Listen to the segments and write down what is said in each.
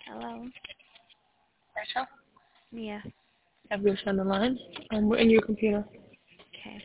Hello. Rachel? Yeah. Have you on the line? We're in your computer. Okay.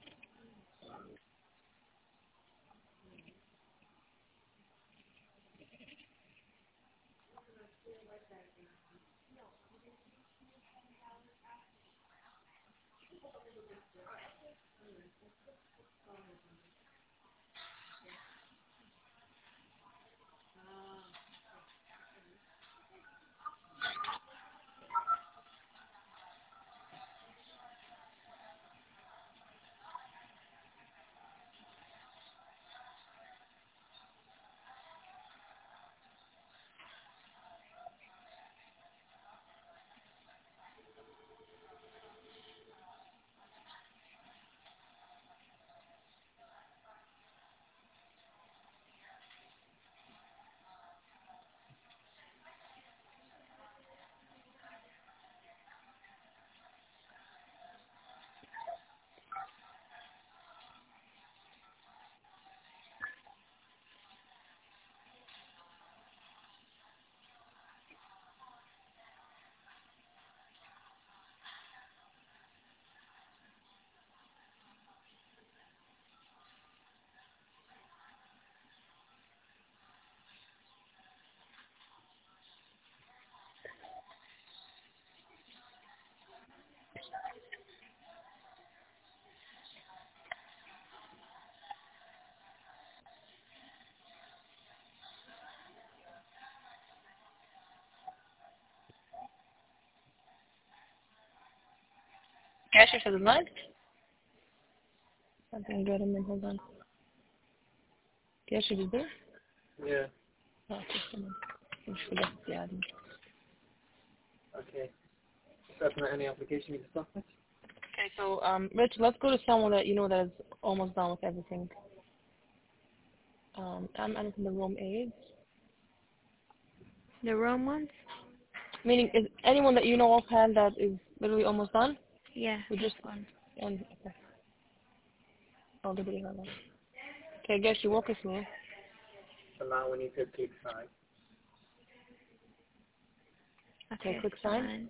Cash for the line? Something good. Hold on. Cash is there? Yeah. Oh, just a minute. I forgot the admin. Okay. So that's not any application you can stop with? Okay, so Rich, let's go to someone that you know that is almost done with everything. I'm in the room aids. The room ones? Meaning, is anyone that you know offhand that is literally almost done? Yeah. We just one. and okay. Oh, the video. Okay, I guess you walk us through. So now we need to click sign. Okay, click sign.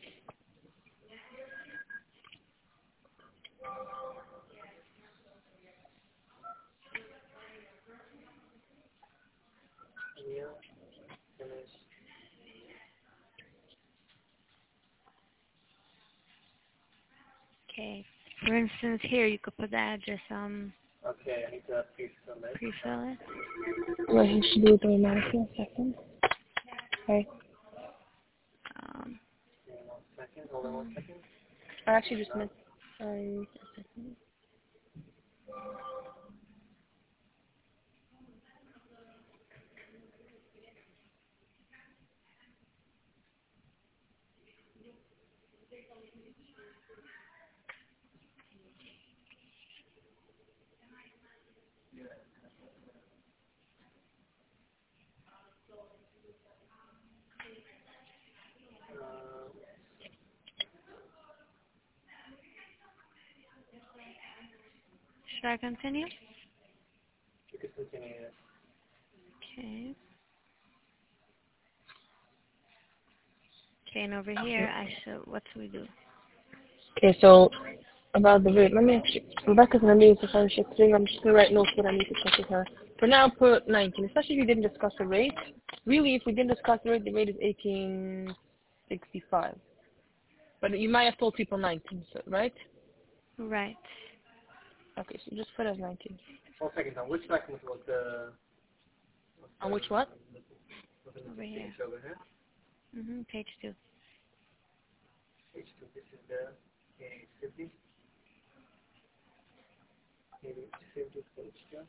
Yeah. Finish. Okay. For instance, here you could put the address. Okay, I need to pre-fill it. Pre-fill it. Wait, he should do it automatically. A second. Okay. Okay, 1 second. Hold on 1 second. I actually just missed. Should I continue? You can continue it. Okay. Okay, and over here, what do we do? Okay, so about the rate, let me actually, Rebecca's going to be the phone shift thing. I'm just going to write notes what I need to check with her. For now, put 19, especially if we didn't discuss the rate. Really, if we didn't discuss the rate is 1865. But you might have told people 19, so, right? Right. Okay, so just put as 19. 1 second, on which document was the... On which what? Over here. Over here? Page 2. Page 2, this is the 50. Maybe save this page just.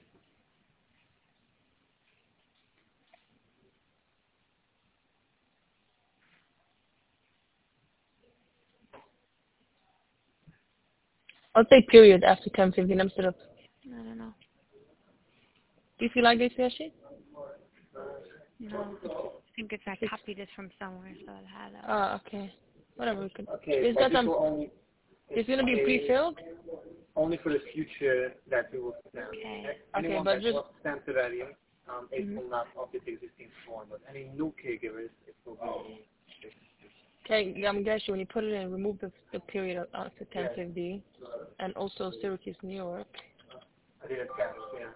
I'll say period after 10:15 instead of... I don't know. Do you feel like this, Yashi? No. I think I copied it from somewhere, so it had a... Okay. Whatever we could... Okay, Is that only... It's going to be pre-filled? Only for the future that we will send. Okay. Anyone but that just... was sent to that, yeah? it will not update the existing form, but any new caregivers, it will be fixed. Okay, I'm guessing when you put it in, remove the period after 1050, and also Syracuse, New York. I did it fast, yeah.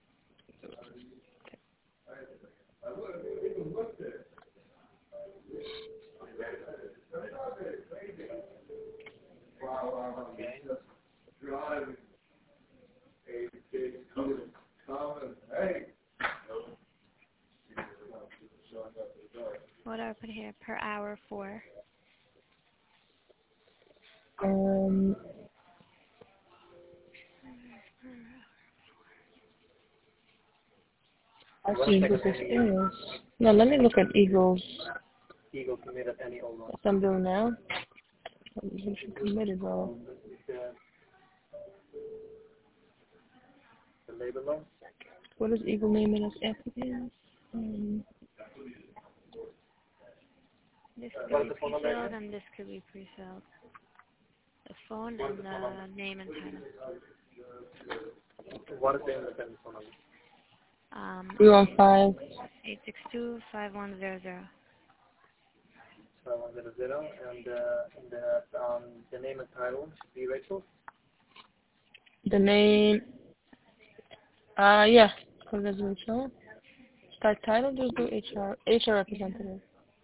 What do I put here? Per hour 4. I see Eagles experience. No, let me look at Eagles. Eagle committed any old one. What I'm doing now. You should committed well. The labor loan? What is Eagle naming as applicants? This could be pre-filled and this could be pre-filled. The phone and the name and title. What is the independent phone number? 315. 862-5100. 5100, and the name and title should be Rachel? The name, yeah, for resolution. Start title, just do HR representative.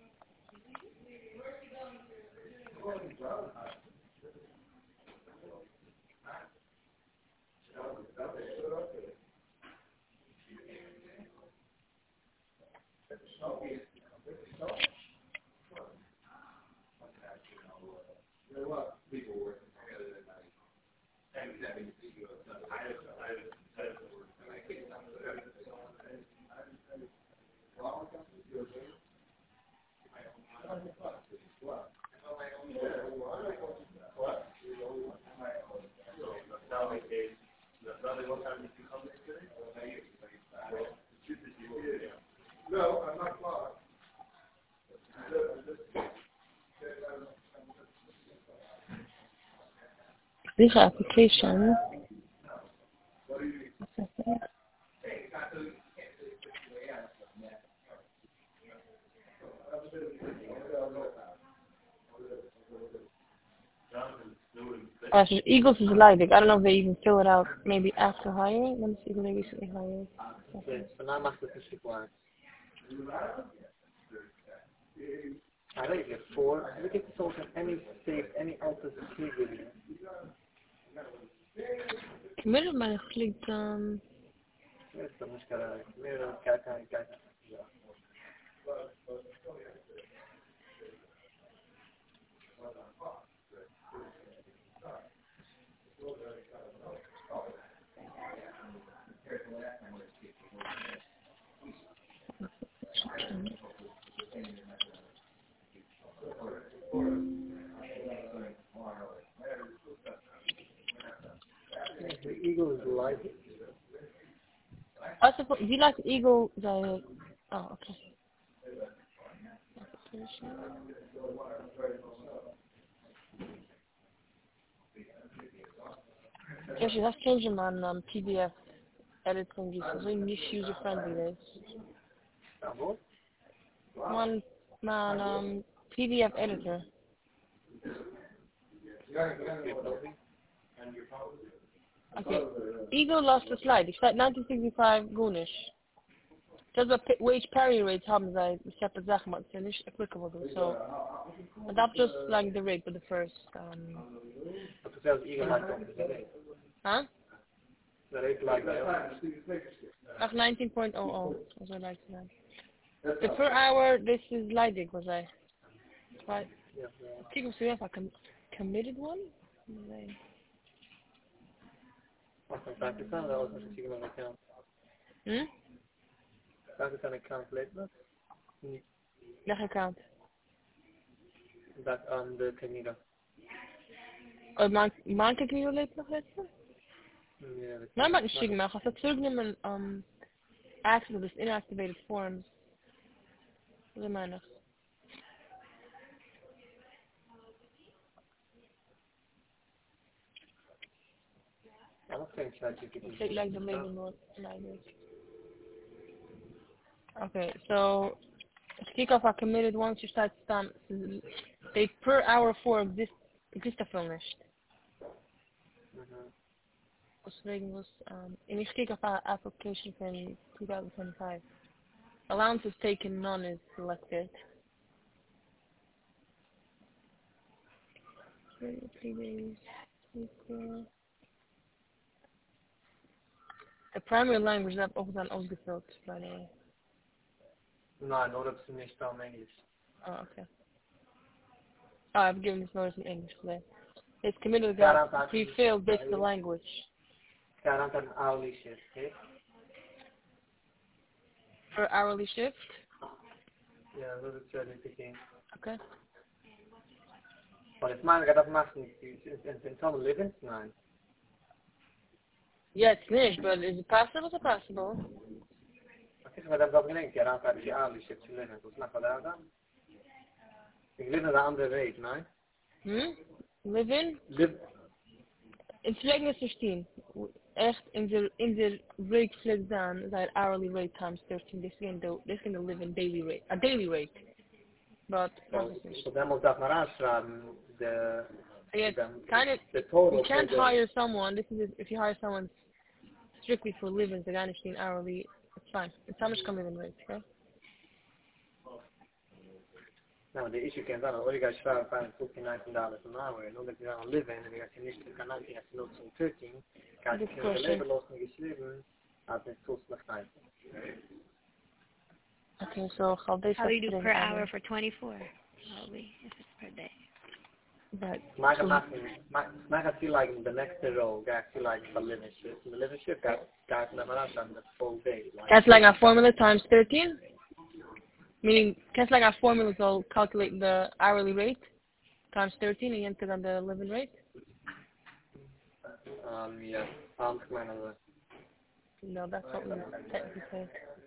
This application. So Eagles is live. I don't know if they even fill it out maybe after hiring. Let me see who they recently hired. Okay, so now my statistic line. I don't get 4. Look at this also any state, any output caregiver. Committed might have clicked There's so much guy. The eagle is live. I suppose, do you like the Eagle? Oh, okay. Actually, let's change them on PDF editing. So we need user friendly this. One man PDF editor. Okay. Eagle lost the slide. It's like 1965 Goonish. Just a wage parity rate haben zij separate zaken, maar het is niet applicable doen. So, adapt just like the rate for the first. Huh? The rate like Of 19.00, as I like to know. The per hour, this is Leidig, was I? Right. Kijk of ze even committed one. Pakistan, that was a chicken account. Pakistan account later. Welke account? That on the Canada. Maak ik niet leuk nog letten? Yeah. Nou, maar niet maar als het terugnemen active, dus inactivated forms. Dat is mijn nog. I don't think ChatGPT. Take like the label note like this. Okay, so to kick off our committed ones, you start stamp. They per hour for exist finished. Was reading was in each kick off our application in 2025. Allowance is taken, none is selected. 3 days. The primary language that ook dan uitgevuld, by the way. Nein, nur ob sie nicht am Englisch. Oh, okay. Oh, I've given this notice in English today. It's committed that pre-filled based on the language. Garant an hourly shift, okay? For hourly shift? Ja, das ist ja richtig. Okay. Aber ich meine, das machen in some living? Nein. Yeah, it's nicht, but is it possible? Is it possible? Okay, so das gelingt, garant an die hourly shift zu living. Was macht er dann? Ich live in der andere Weg, nein? Live in? In Sweden 16. Echt in the rate flips down that hourly rate times 13. This can live in daily rate, a daily rate. But so then muss das mal anschreiben, the total. You can't hire someone. This is if you hire someone strictly for living, the guy hourly. It's fine. It's how much come living rate, okay? No, the issue can be that you guys try to find $19 an hour, and that you're on living, and you guys finish the canal, you guys know 13, guys can the labor loss and geschrieben, at the source of time. Okay, so how do you do per hour for 24? Probably, if it's per day. But I feel like in the next row, guys feel like the living shift. In the living shift, guys never done the full day. That's like a formula times 13? Meaning, just like our formulas will calculate the hourly rate times 13 and enter on the living rate? Yeah. No, that's what we technically say.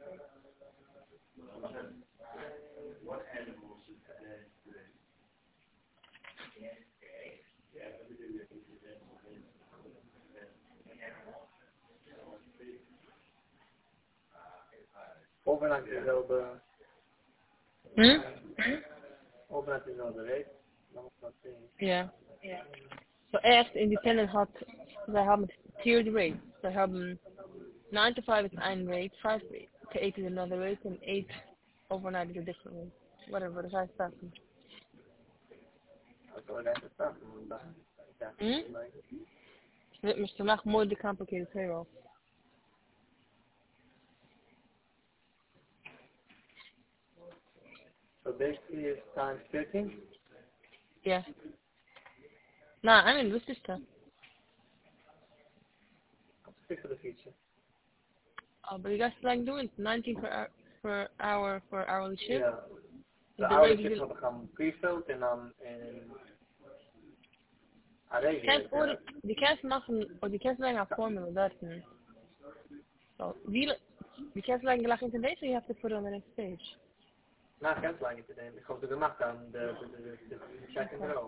Overnight is over. Overnight is over, right? Yeah. So echt independent had, zij hebben tiered rates. Zij hebben 9 to 5 is one rate, 5 to 8 is another rate, and 8 overnight is a different rate. Whatever, dat is dat. Dit is vandaag mooi de complicated payroll. So basically it's times 13? Yeah. Nah, I mean, this is tough. I'll stick for the future. Oh, but you guys like doing 19 per hour for hourly shift? Yeah. The hourly shift will become pre-filled and die can't maken, or die can't like a formula, that's it. So, die can't like in today, so you have to put it on the next page. No, I can't like it today. Because the gemacht aan the second row.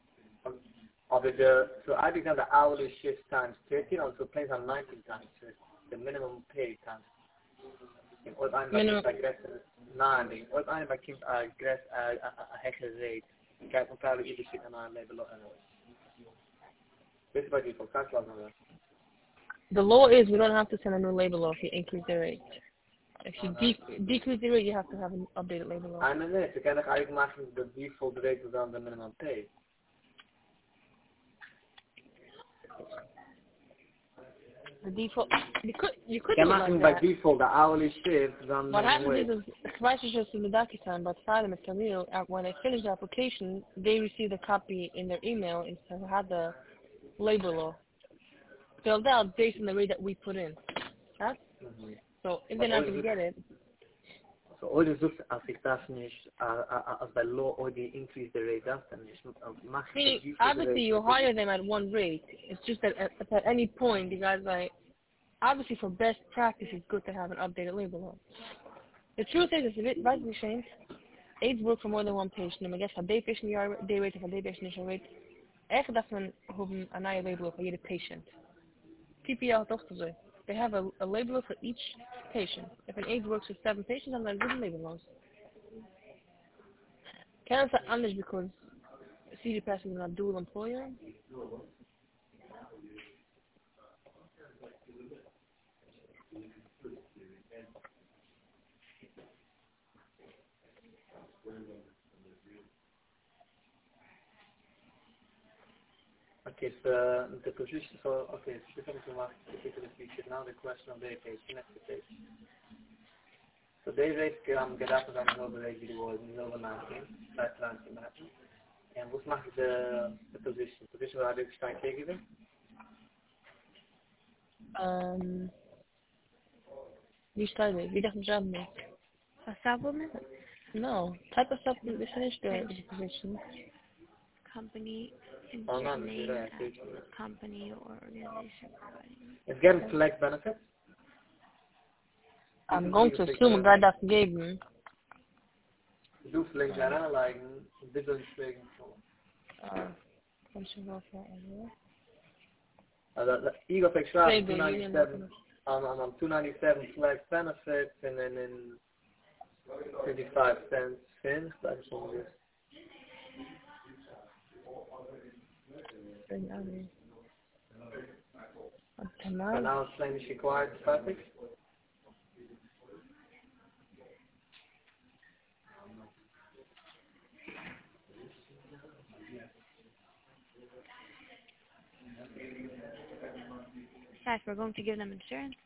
So I began the hourly shift times 13, also plays on 19 times the minimum pay times. Ooit einmal aggressive 90. Ooit einmal komt aggressive a hecke rate. Kijk, dan praten we ieder shit aan een label. This is by default. That's what the law is we don't have to send a new label law if you increase the rate. If you decrease the rate, you have to have an updated label law. I mean, yes, you can eigenlijk maken the default rate dan the minimum pay. The default, you could can do maken like by that. default the hourly shift dan What happens wage. is Schweizer just in the DocuSign, but Salim and Camille, when they finish the application, they receive the copy in their email instead of had the labor law filled out based on the rate that we put in. Huh? So if they're not going to get it. So all the zoekt als ik dat niet, als bij law already increase the rate, dat dan is mag Meaning, obviously you hire them at one rate. It's just that at any point, you guys like, obviously for best practice, it's good to have an updated labor law. The truth is, it's a bit right changed. AIDS work for more than one patient. And I guess a day patient day rate, a day patient initial rate. Echt dat we hebben een nieuwe label law voor iedere patient. PPL toch zo. They have a labeler for each patient. If an aide works with 7 patients, I'm not giving labelers. Can't say anders because CGPass is a dual employer. Okay, so the position, so okay, so this is the particular feature. Now the question of day page, next page. So day rate gedacht aan de nobel rate die wordt 0,19, bij transfer maken. En wat mag de position? Position waar ik sta gegeven? Wie staat er? Wie dacht dat niet? A supplement? No, type of supplement is finished the position. Company, Oh, no, name, company or organization providing. It's getting select benefits. I'm going to assume God that gave me. Do select that, like different things. Function welfare area. The Eagle Extra Label, 297. On 297 select benefits, and then in 55 cents fins. That's all this. And now it's saying it's required traffic. Yes, we're going to give them insurance.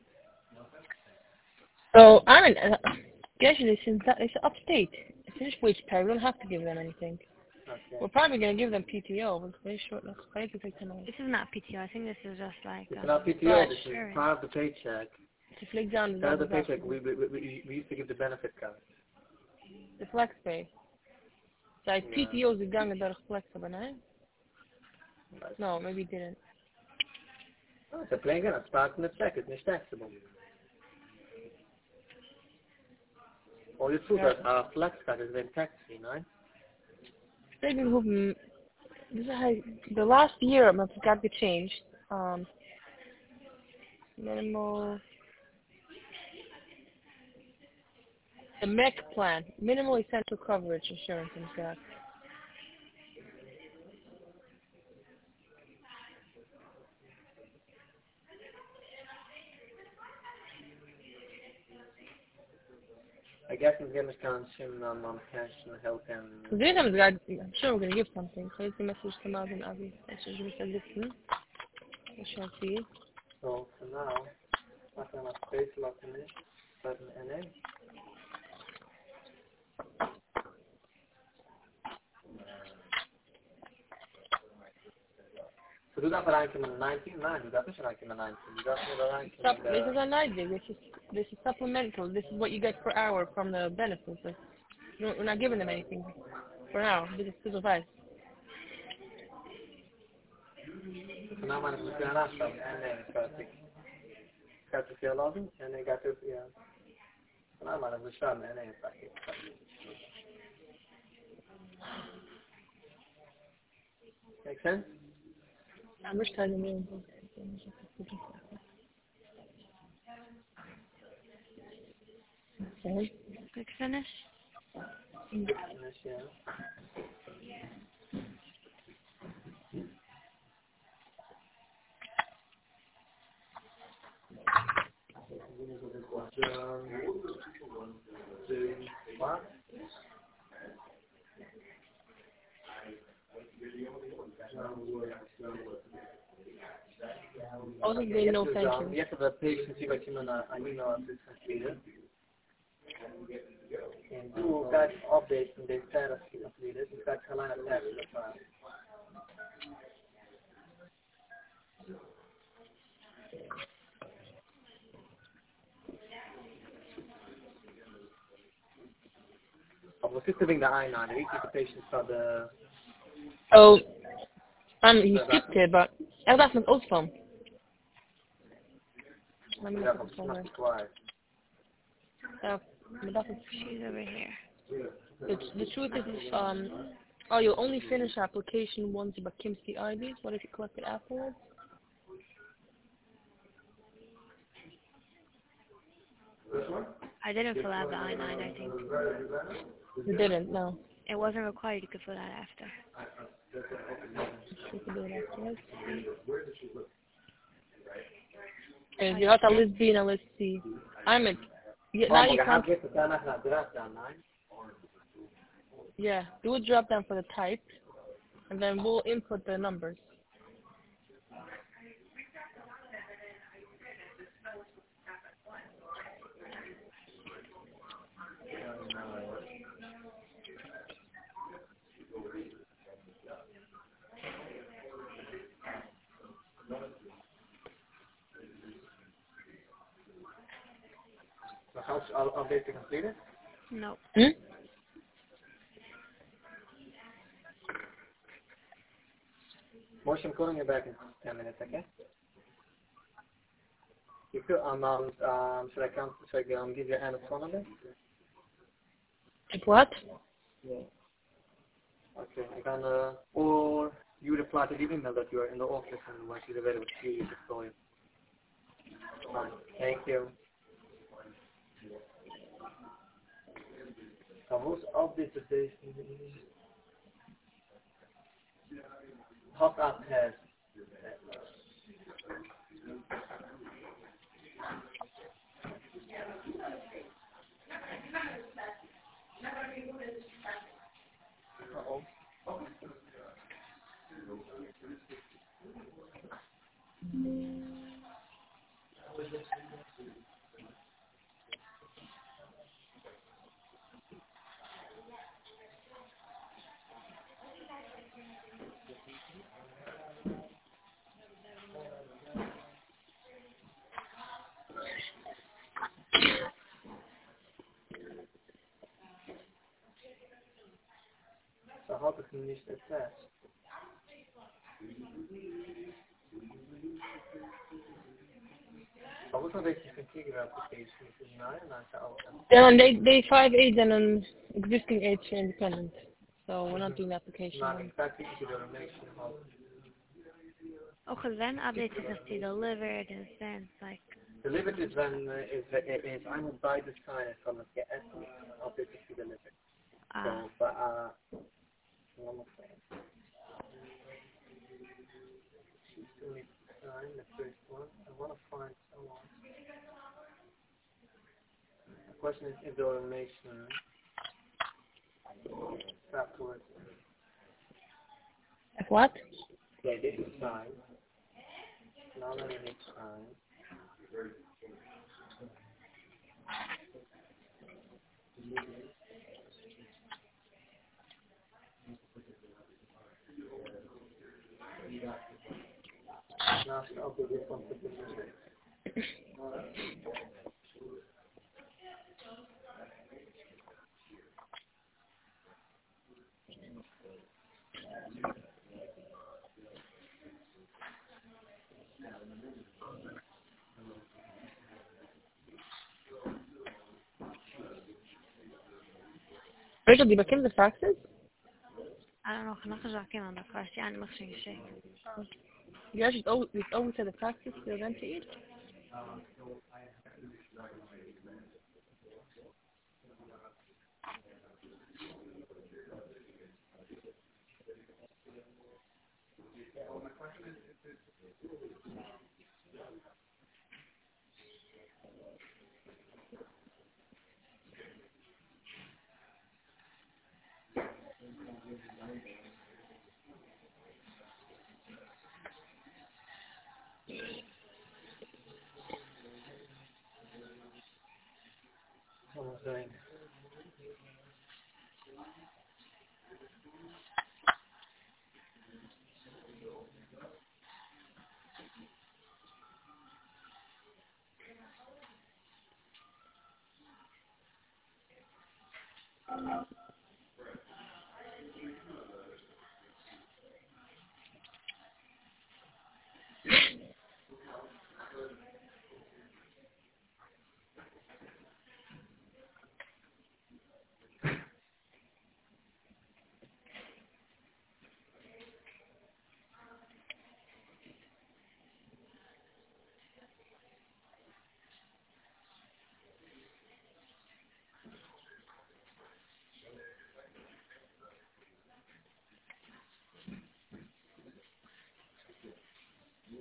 So, Aaron, actually, since that it's upstate, finished wage pay, we don't have to give them anything. Okay. We're probably going to give them PTO. We're very short. That's quite to take tonight. This is not PTO. I think this is just like. It's not PTO. Right. This is part of the paycheck. To flick down Part of the paycheck, we used to give the benefit card. The flex pay. So, PTO is gegangen door geflex hebben, hè? No, maybe it didn't. Oh, it's a plain gun. It's part of the check. It's not taxable. All you do that flex card is then tax free, no? This is the last year it got changed. Minimal. The MEC plan, minimal essential coverage insurance in Scott. I guess it's going to count on pension, health, and... I'm sure we're going to give something. So it's the message to Marvin Abbey. Message we send this to. We shall see. So for now, I'm going to space lock in it, but in NA. So do that for ranking 19? No, do that for ranking 19. Do that for the ranking... This is an idea. This is supplemental. This is what you get per hour from the benefits. We're not giving them anything for now. This is advice. So now I'm going to ask them, and then got to feel loving, and they got to, yeah. So now I'm going to show them, and then it's like, make sense? I'm just telling you. Okay. Quick finish. Finish, yeah. Also, they no pension. Yes, the patient see what you mean, I mean, completed. And do that update in the status completed. You've got to line attached to the file. We're still doing the I-9. We keep the patients for the... Oh, he skipped it, but I got some old phone. Let me look at the phone there. She's over here. The truth is, oh, you'll only finish application once you get Kimsky IDs. What if you collect it afterwards? I didn't fill out the I-9, I think. You didn't, no. It wasn't required, you could fill that after. You could do that, let's see. Okay, you got a list B and a list C. Ahmed, now you can't. Yeah, do a drop down for the type, and then we'll input the numbers. I'll update to complete it? No. Motion, I'm calling you back in 10 minutes, okay? You could, should I give you Anna's phone number? What? Yeah. Okay, I can, or you reply to the email that you are in the office and when she's available, she will call you. Fine. Thank you. So who's updated this? Hot up has. So how to finish the test? I was not able to configure application to 9 and I said, They're on day 5 age and on existing age independent. So we're not doing the application. not exactly to the relation how. Okay, then update is to delivered and then like. Delivered is when I will buy the sign it from the estimate. Update is to delivered. So, but one more thing. She still needs to sign the first one. I want to find someone. The question is if the automation afterwards. What? Yeah, this is signed. Now I need sign. Now I'll do this one for this one. Rachel, دي بكم the faxes? I don't know, خلينا نرجع كمان ذكرت يعني ما خشين شيء. You guys should always say the faxes they're going to eat. Almost doing.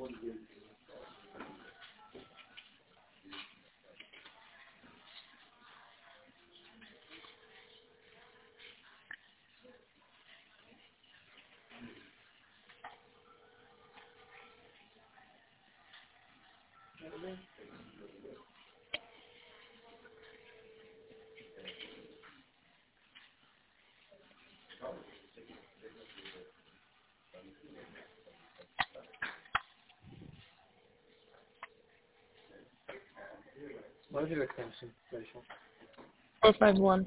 What is your extension, Rachel? 451.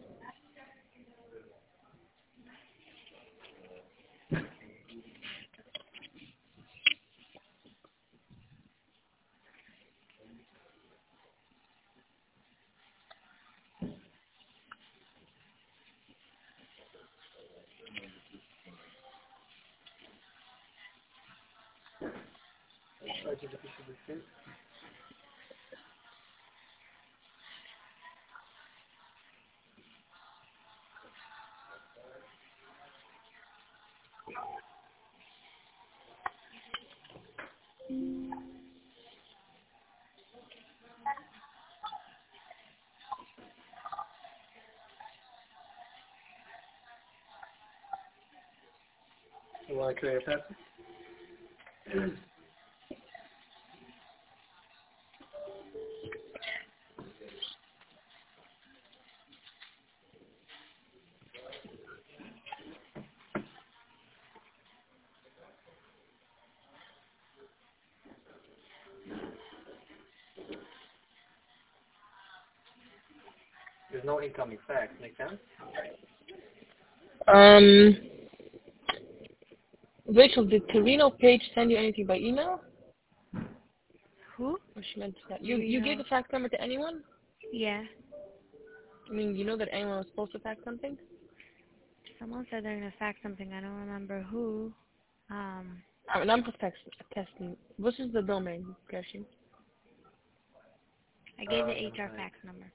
You want to create a password? There's no incoming fax, make sense? Rachel, did Torino Page send you anything by email? Who? Or she meant that you gave the fax number to anyone? Yeah. I mean, you know that anyone was supposed to fax something? Someone said they're gonna fax something. I don't remember who. I'm just testing. What is the domain, Gershon? I gave the HR fax number.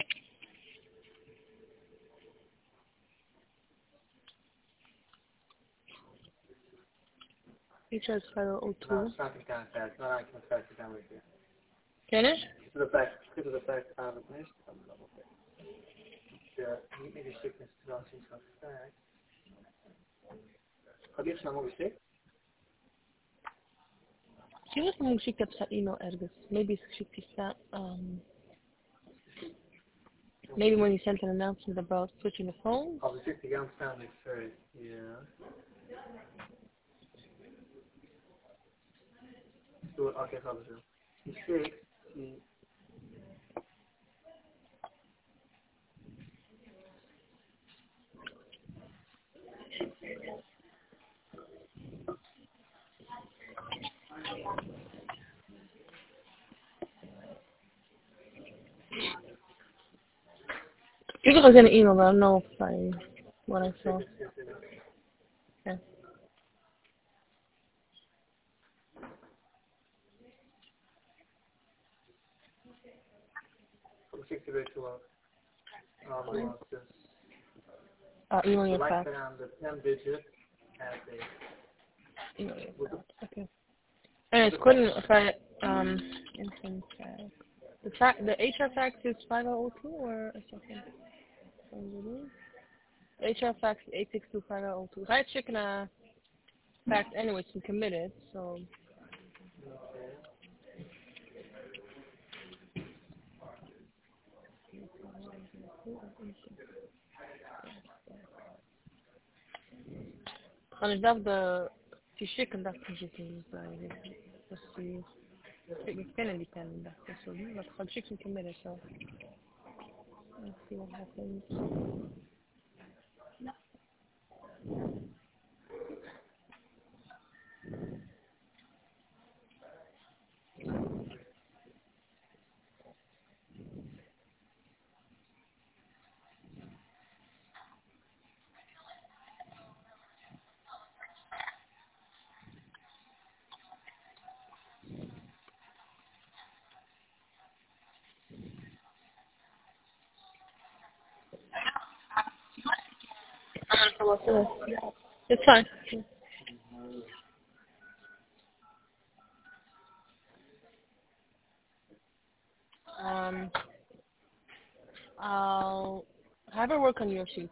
HR is 5002. No, it's not kind of fax. No, I can fax it down with you. Can it? To the fax aan het meest kan dat wel. Niet meer geschikt is ten aanzien van fax. Heb je het snel mogelijk geschikt? She was going to check up that email address. Maybe she that maybe when you sent an announcement about switching the phone. Als ik zit, die gaan staan is first. Ja. Doe oké, gaan we zo. Die schikt, die... You can send an email, but I don't know if what I saw. Yeah. Om 60 weet je wat. Email your fax. Select aan de 10 digit as a... Email your fax. Okay. Anyways, couldn't if I instant fax. The HR fax is 5002 or a second? The HR fax is 8625002. I checked a fax anyways and committed, so. And is that the تشيك and that's digital بس كان اللي كان ده بس ما تخليش نكملها so let's see what happens. It's fine. I'll have her work on your sheet.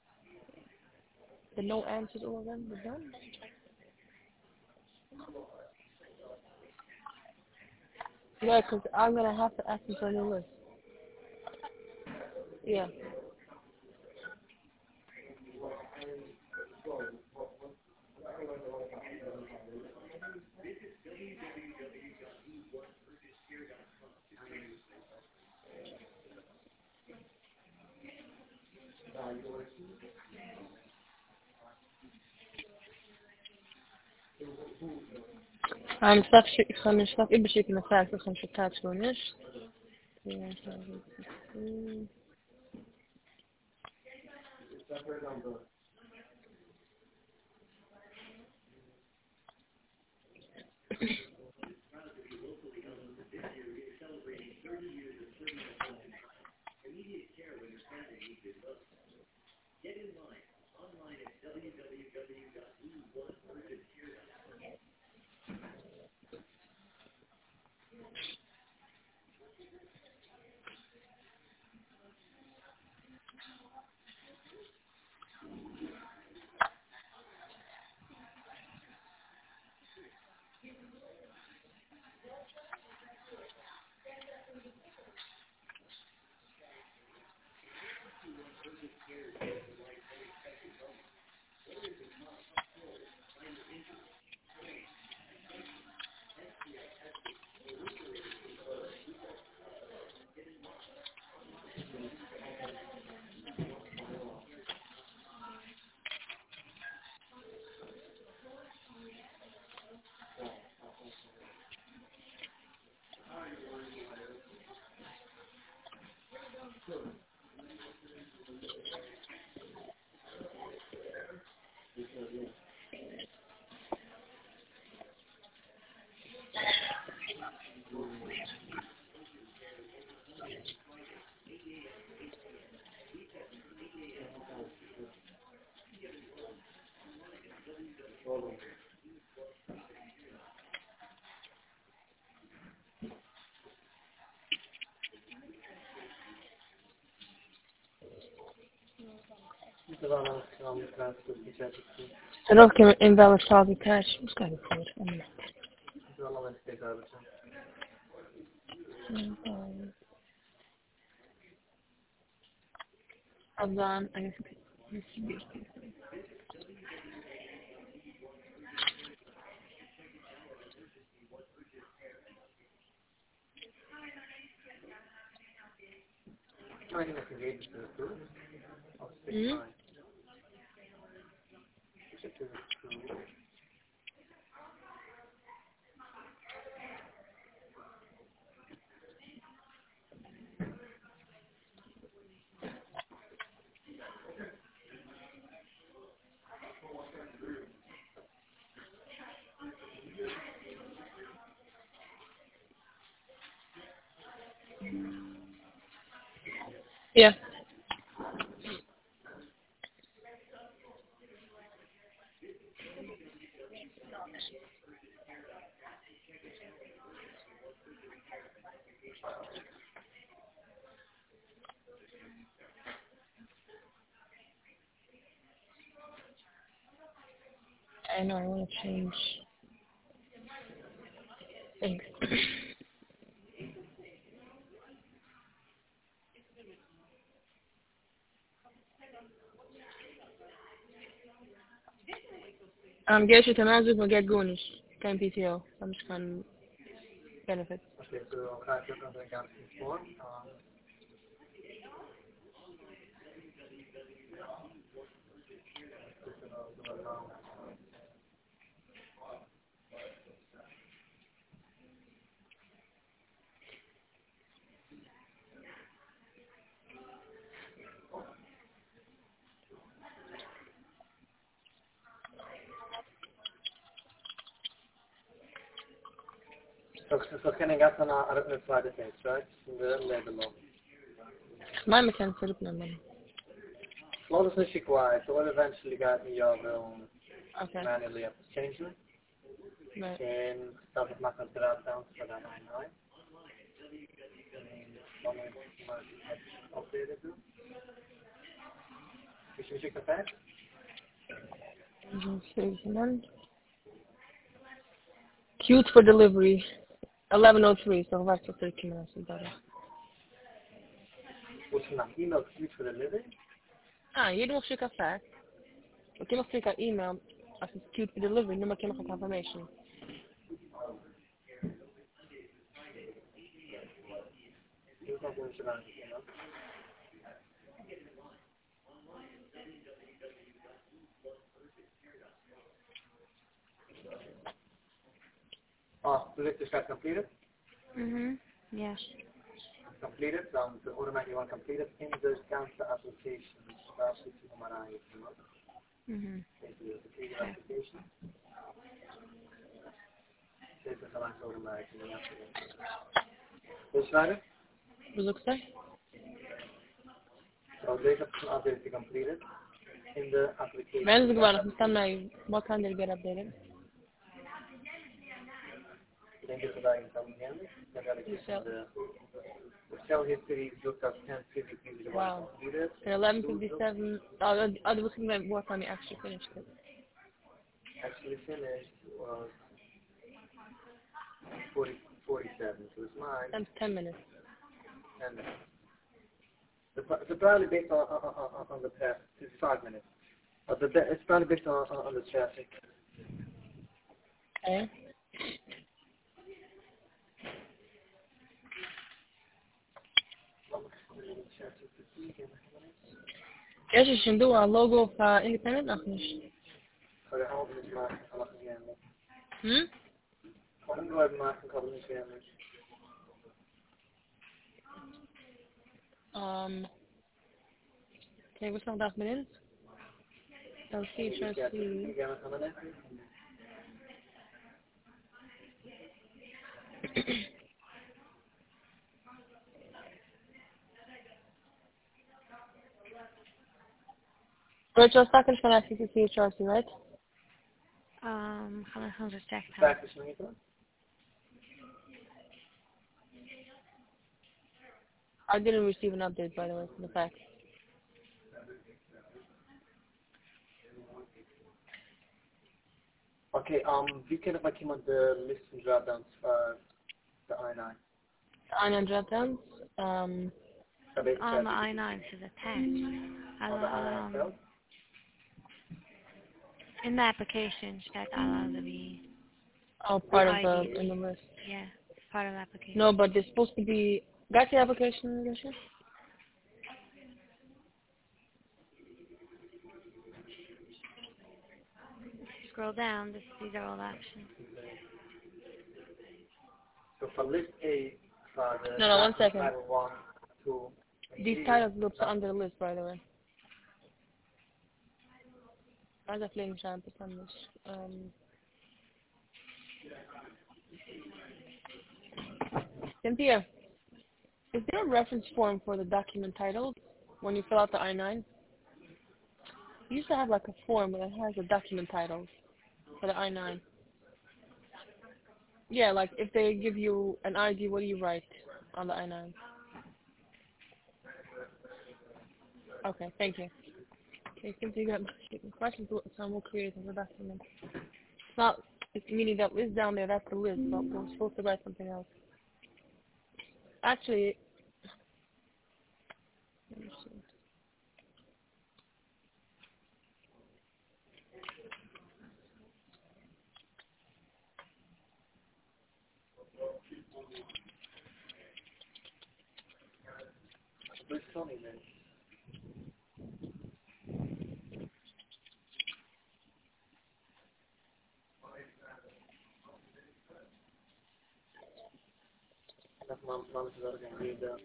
The no answers, all of them, we're done. Yeah, because I'm going to have to ask them for a new list. Yeah. هنشتغل إيه بشكل مثال في 15 ونص. Rock invalid file attached. What's going on? I'm done. I guess yeah. I know I want to change things. جيش تمازج ما قاعد قونش كان PTO فمش كان benefit. Okay, so I'll try to put another down before. So can I get on a Friday things, right? The label law. ما مكان سربنا منه. Well, this is required, so we'll eventually get me your own Okay. manually have to change it. Right. And start with my drop down for that I know. Cute for delivery. 11:03, so that's for 30 minutes. What's the name? Email cute for delivery? Hier nog een café. Ik heb nog een e-mail. Als het cute for delivery, nu maak je nog een confirmation. Oh, the list is completed? Yeah. Completed, dan de automatically one completed in the cancer application. Daar zit je nog maar aan. The application. Dit is gelijk automatically. Dus verder? Bezoek zij? So deze update is completed in the application. Mensen gewoon nog staan mij. What can they get updated? Ik denk dat we daar iets aan hebben. Dan ga ik de cell history looked at 10:50 Wow. completed. And 11:57. Oh, that was my work on the actually finished it. Actually finished was 47, so it's mine. That's 10 minutes. 10 minutes. It's probably based on the test. It's 5 minutes. It's probably based on the traffic. Okay. ايش الشندوة اللوجو في independent أخنش. Okay, what's nog dag beneden? Dan zie je But you're stuck in CCC Chelsea, right? خلينا نرجع I didn't receive an update, by the way, from the fax. Okay, wie kennen wat iemand de list van dropdowns voor de I9? The I9 dropdowns? On the I9 is attached. In the application, that allows to be. Oh, part of the in the list. Yeah, part of the application. No, but there's supposed to be. Got the application, Alicia? Scroll down. These are all options. So for list A, for the no, 1 second. Title 1, 2. These titles looks under the list, by the way. I was playing trying to find this. Cynthia, is there a reference form for the document titled when you fill out the I-9? You used to have like a form that has a document title for the I-9. Yeah, like if they give you an ID, what do you write on the I-9? Okay, thank you. Okay, Cynthia, you got my questions, so I'm more creative with the document. It's not, it's meaning that list down there, that's the list, but we're supposed to write something else. Actually, let me see. Please tell me, man. Mom is going to read that.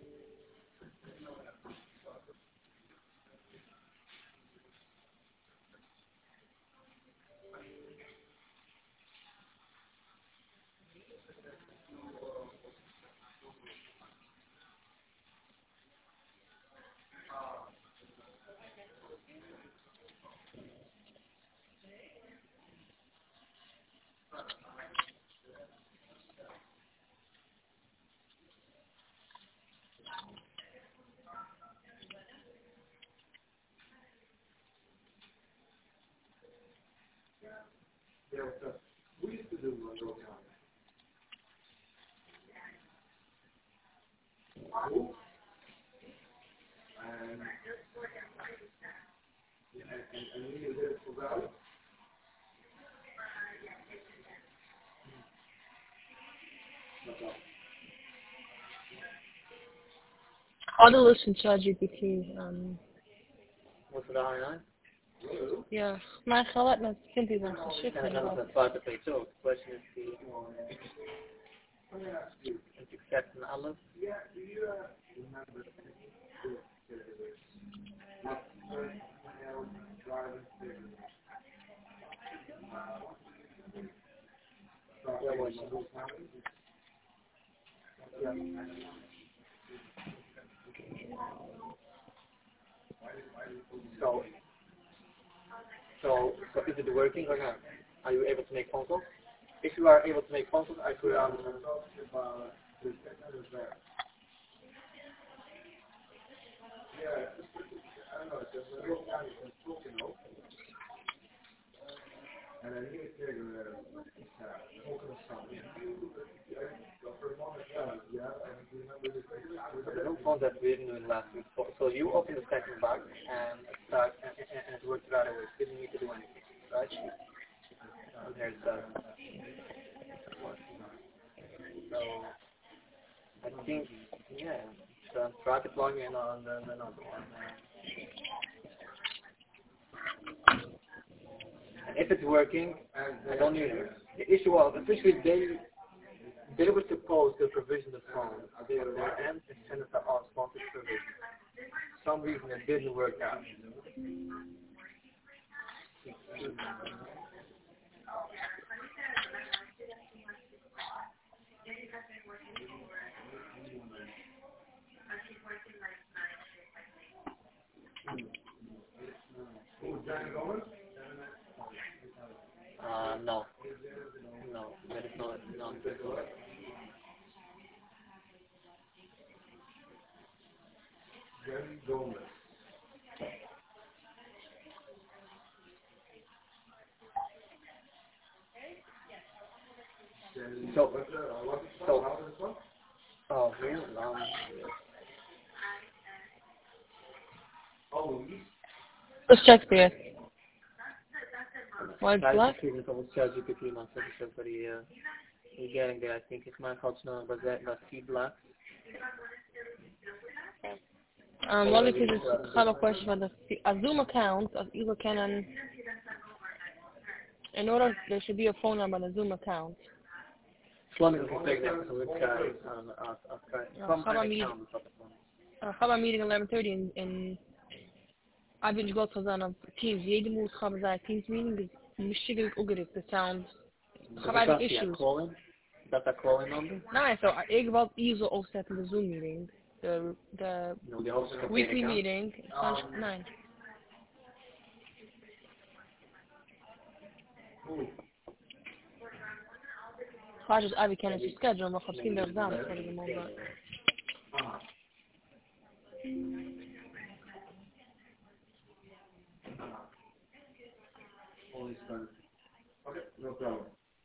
How to listen to ChatGPT. What's the I9? Ja, maar gelijk met vindt hij dan geschikt. En dan het zwarte page ook. The question is het accept en alles. So is it working or not? Are you able to make phone calls? If you are able to make phone calls, I could the new phone that we didn't do last week. So you open the second box and start and it works right away. You didn't need to do anything, right? And there's so I think yeah. So try to plug in on the another one. And if it's working, I don't need it. The issue was officially they were supposed to provision the phone on their end and send it to our sponsored provision. For some reason it didn't work out. No, there is no. Oh, here, Let's check there. Why it's black? ChatGPT myself for the getting there. I think it's my culture now, but that see black. What if you just have a question about a Zoom account of either Canon? In order, there should be a phone number on a Zoom account. Slumming is a big difference with guys. How about meeting 11:30 in I've been go to the Teams. Jede moet gaan bij Teams meeting. Dus misschien ook het the sound. Have any issues? That's a calling number? No, so ik wil ISO opzetten de Zoom meeting. The weekly meeting. Nee. Ga dus even kennen zijn schedule, maar misschien daar samen voor de moment. Okay, no problem.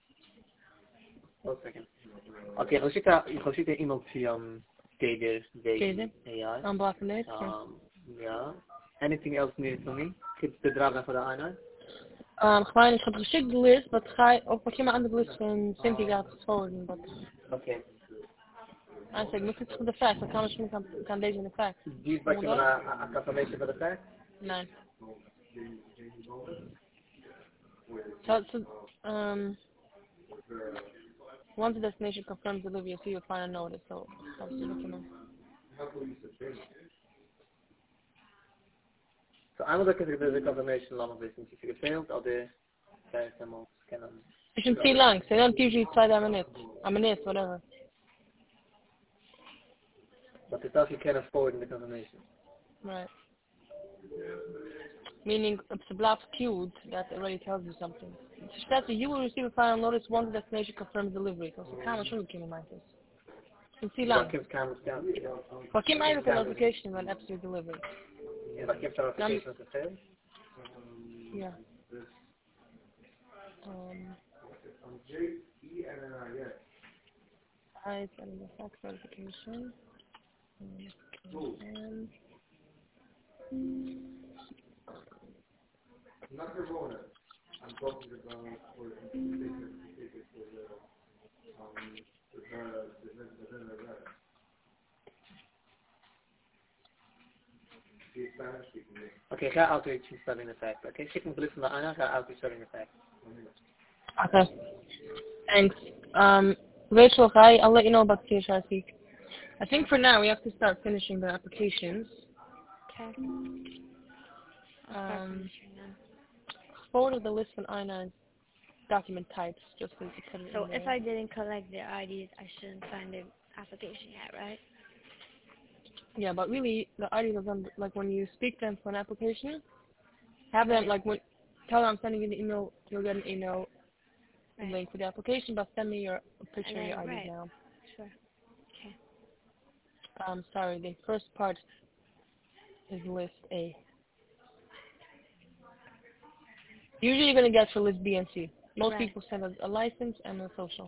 1 second. Okay, we zitten iemand via deze AI. Unblocked. Yeah. Anything else needed from me? Kids de dragen voor de eenheid? Gewoon, ik heb geschikt de list, maar pak je maar aan de list van Cynthia gaat geschoren. Oké. En zeg, moet het voor de fact, dan kan ik kan deze in de fact. Die is bakje een confirmation voor de fact? Nee. Once the destination confirms delivery, you'll see your final notice. So, that's the document. So I'm looking at the confirmation long business. If you failed, I'll do demo scan on. It shouldn't be long, so they don't usually try that a minute, whatever. But the stuff you can afford in the confirmation. Right. Meaning, it's a block queued, that already tells you something. It says that you will receive a final notice once the destination confirms delivery. So, camera shouldn't give me my face. You can see long. But give me the notification when absolute delivery. Yeah, but give the notification to fail? Yeah. Eyes and the fact verification. And Not the bonus. I'm talking about for Okay, ga outreach spelling effect. Okay, schik me geluk van de Anna, ga outreach spelling effect. okay. Thanks. Rachel, hi. I'll let you know about CHRC. I think for now we have to start finishing the applications. Okay. I'll start finishing them. Forward of the list on INA's document types, just so you can put it So in if there. I didn't collect their IDs, I shouldn't sign the application yet, right? Yeah, but really, the IDs of them, like when you speak to them for an application, have them, like, tell them I'm sending you the email, you'll get an email link for the application, but send me your picture of your IDs now. Sure. Okay. Sorry, the first part is list A. Usually you're going to get for list B and C. Most people send us a license and a social.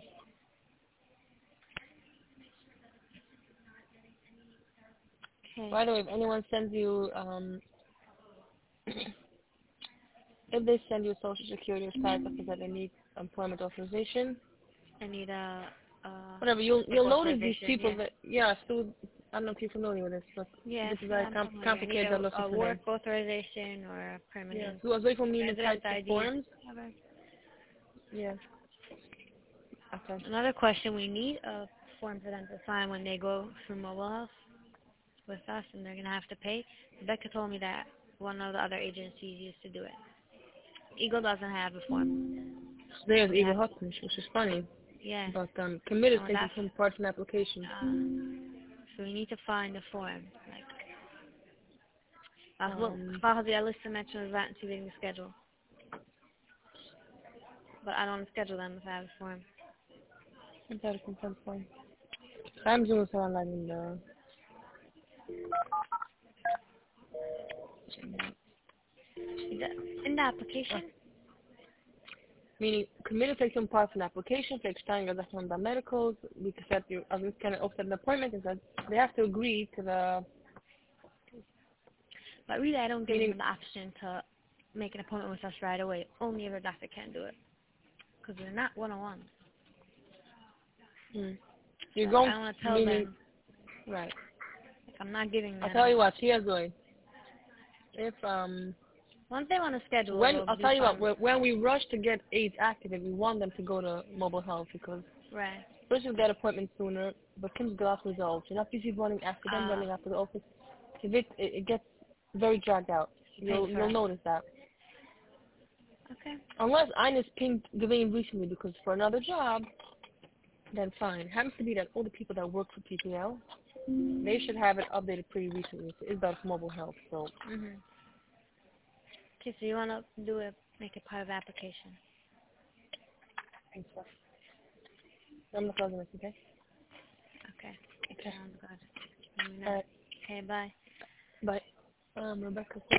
Okay. By the way, if anyone sends you, if they send you a social security or status that they need employment authorization, I need a whatever, you'll notice these people so I don't know if you're familiar with this, but yes, this is very complicated. I need a work authorization or a permanent So as we need resident types of ID. forms. Yeah. Okay. Another question, we need a form for them to sign when they go through mobile health with us and they're going to have to pay. Becca told me that one of the other agencies used to do it. Eagle doesn't have a form. There's Eagle Hopkins, which is funny. Yeah. But committed taking some part in the application. So we need to find a form. Like, I list mentions that to the schedule. But I don't schedule them if I have a form. That's a consent form. I'm doing so online in the... In the application? Meaning, committed take some part in the application, take time as from the medicals, we can set you, as we can offset an appointment, is that they have to agree to the... But really, I don't give them the option to make an appointment with us right away. Only if a doctor can do it. Because we're not one-on-one. You're so going I want to tell them. Right. Like, I'm not giving them. I'll tell you what, here's Zoe. If, once they want to schedule, I'll tell you what, when we rush to get AIDS activated, we want them to go to mobile health because first you'll get appointments sooner, but Kim's got results. You're not busy running after them, running after the office. If it gets very dragged out. You'll notice that. Okay. Unless Ines pinged Gavin recently because for another job, then fine. Happens to be that all the people that work for PPL, they should have it updated pretty recently. So it's about mobile health. So. Okay, so you want to make it part of the application? Thanks, sir. I'm not closing this, okay? Okay. Sounds good. All right. Okay, bye. Bye. Rebecca.